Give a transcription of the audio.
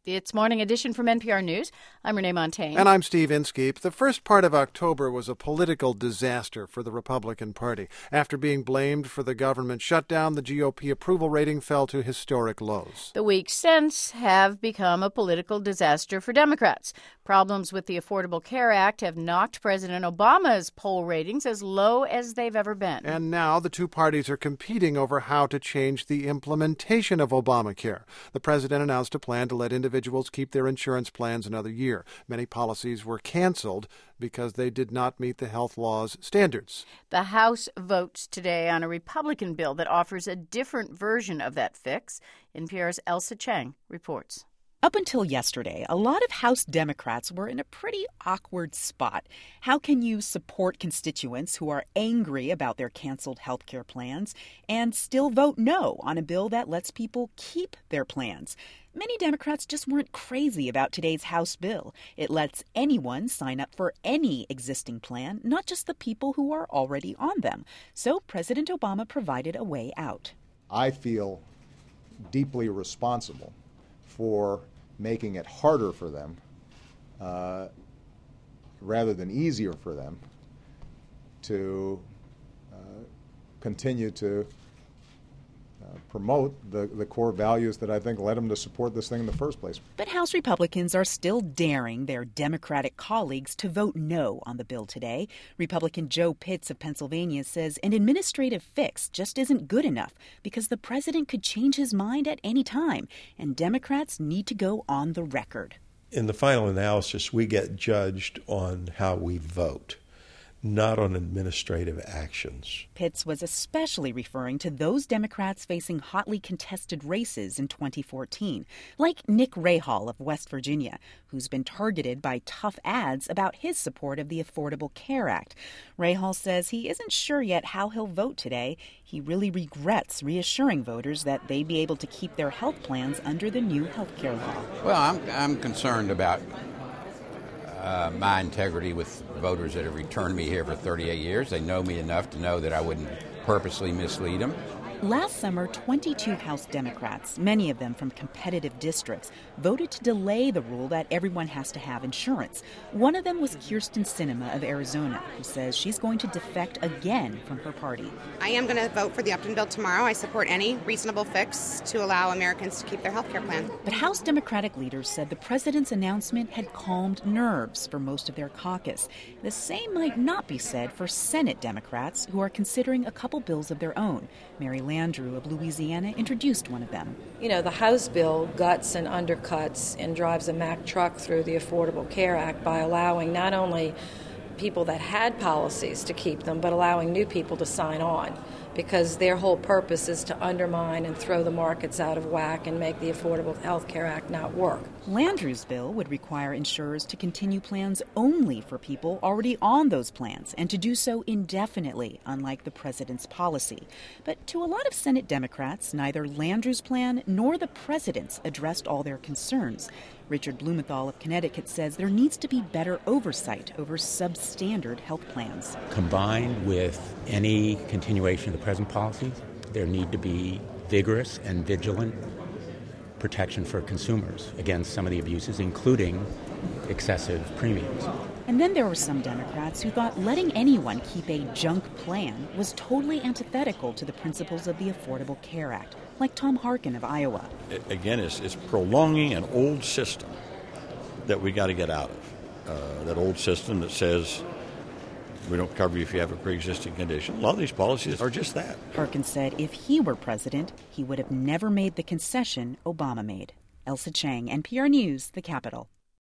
It's Morning Edition from NPR News. I'm Renee Montagne. And I'm Steve Inskeep. The first part of October was a political disaster for the Republican Party. After being blamed for the government shutdown, the GOP approval rating fell to historic lows. The weeks since have become a political disaster for Democrats. Problems with the Affordable Care Act have knocked President Obama's poll ratings as low as they've ever been. And now the two parties are competing over how to change the implementation of Obamacare. The president announced a plan to let individuals keep their insurance plans another year. Many policies were canceled because they did not meet the health law's standards. The House votes today on a Republican bill that offers a different version of that fix. NPR's Ailsa Chang reports. Up until yesterday, a lot of House Democrats were in a pretty awkward spot. How can you support constituents who are angry about their canceled health care plans and still vote no on a bill that lets people keep their plans? Many Democrats just weren't crazy about today's House bill. It lets anyone sign up for any existing plan, not just the people who are already on them. So President Obama provided a way out. I feel deeply responsible for making it harder for them rather than easier for them to continue to promote the core values that I think led them to support this thing in the first place. But House Republicans are still daring their Democratic colleagues to vote no on the bill today. Republican Joe Pitts of Pennsylvania says an administrative fix just isn't good enough because the president could change his mind at any time, and Democrats need to go on the record. In the final analysis, we get judged on how we vote, not on administrative actions. Pitts was especially referring to those Democrats facing hotly contested races in 2014, like Nick Rahall of West Virginia, who's been targeted by tough ads about his support of the Affordable Care Act. Rahall says he isn't sure yet how he'll vote today. He really regrets reassuring voters that they'd be able to keep their health plans under the new health care law. Well, I'm concerned about my integrity with voters that have returned me here for 38 years. They know me enough to know that I wouldn't purposely mislead them. Last summer, 22 House Democrats, many of them from competitive districts, voted to delay the rule that everyone has to have insurance. One of them was Kyrsten Sinema of Arizona, who says she's going to defect again from her party. I am going to vote for the Upton bill tomorrow. I support any reasonable fix to allow Americans to keep their health care plan. But House Democratic leaders said the president's announcement had calmed nerves for most of their caucus. The same might not be said for Senate Democrats, who are considering a couple bills of their own. Mary Landrieu of Louisiana introduced one of them. You know, the House bill guts and undercuts and drives a Mack truck through the Affordable Care Act by allowing not only people that had policies to keep them, but allowing new people to sign on, because their whole purpose is to undermine and throw the markets out of whack and make the Affordable Health Care Act not work. Landrieu's bill would require insurers to continue plans only for people already on those plans and to do so indefinitely, unlike the president's policy. But to a lot of Senate Democrats, neither Landrieu's plan nor the president's addressed all their concerns. Richard Blumenthal of Connecticut says there needs to be better oversight over substandard health plans. Combined with any continuation of the present policies, there need to be vigorous and vigilant protection for consumers against some of the abuses, including excessive premiums. And then there were some Democrats who thought letting anyone keep a junk plan was totally antithetical to the principles of the Affordable Care Act, like Tom Harkin of Iowa. Again, it's prolonging an old system that we got to get out of. That old system that says we don't cover you if you have a pre-existing condition. A lot of these policies are just that. Harkin said if he were president, he would have never made the concession Obama made. Ailsa Chang, NPR News, the Capitol.